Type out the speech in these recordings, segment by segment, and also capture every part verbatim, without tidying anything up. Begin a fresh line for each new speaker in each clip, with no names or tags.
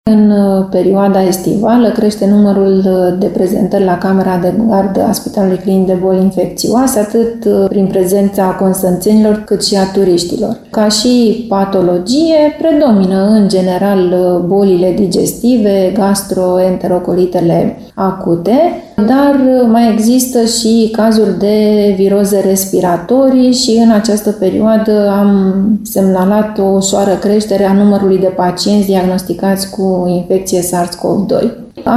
În perioada estivală crește numărul de prezentări la camera de gardă a Spitalului Clinic de Boli Infecțioase, atât prin prezența constanțenilor cât și a turiștilor. Ca și patologie, predomină în general bolile digestive, gastroenterocolitele acute, dar mai există și cazuri de viroze respiratorii și în această perioadă am semnalat o ușoară creștere a numărului de pacienți diagnosticați cu infecție SARS-CoV doi.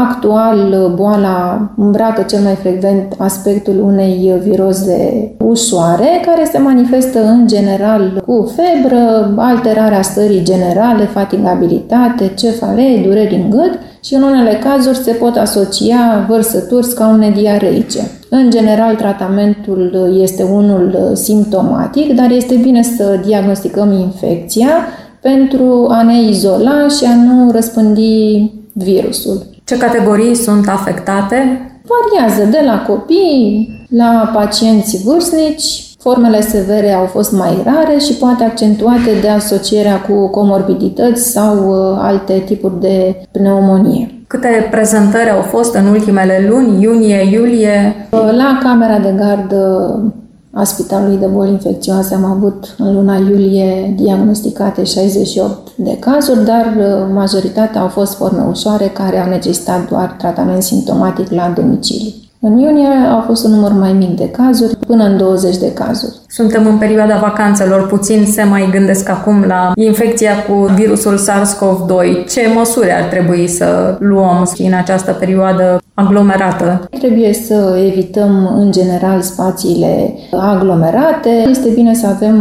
Actual, boala îmbracă cel mai frecvent aspectul unei viroze ușoare, care se manifestă în general cu febră, alterarea stării generale, fatigabilitate, cefalee, dureri în gât și în unele cazuri se pot asocia vărsături scaune diareice. În general, tratamentul este unul simptomatic, dar este bine să diagnosticăm infecția pentru a ne izola și a nu răspândi virusul.
Ce categorii sunt afectate?
Variază de la copii la pacienți vârstnici. Formele severe au fost mai rare și poate accentuate de asocierea cu comorbidități sau alte tipuri de pneumonie.
Câte prezentări au fost în ultimele luni, iunie, iulie?
La camera de gardă a Spitalului de Boli Infecțioase am avut în luna iulie diagnosticate șaizeci și opt de cazuri, dar majoritatea au fost forme ușoare care au necesitat doar tratament simptomatic la domiciliu. În iunie au fost un număr mai mic de cazuri, până în douăzeci de cazuri.
Suntem în perioada vacanțelor, puțin se mai gândesc acum la infecția cu virusul SARS-CoV doi. Ce măsuri ar trebui să luăm în această perioadă aglomerată?
Trebuie să evităm în general spațiile aglomerate. Este bine să avem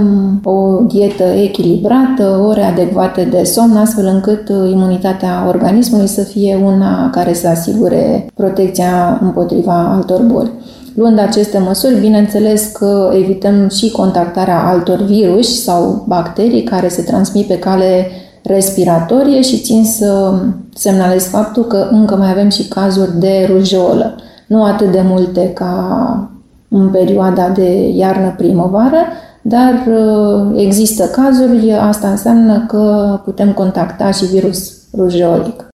o dietă echilibrată, ore adecvate de somn, astfel încât imunitatea organismului să fie una care să asigure protecția împotriva altor boli. Luând aceste măsuri, bineînțeles că evităm și contactarea altor viruși sau bacterii care se transmit pe cale respiratorie și țin să semnalez faptul că încă mai avem și cazuri de rujeolă. Nu atât de multe ca în perioada de iarnă-primăvară, dar există cazuri, asta înseamnă că putem contacta și virus rujeolic.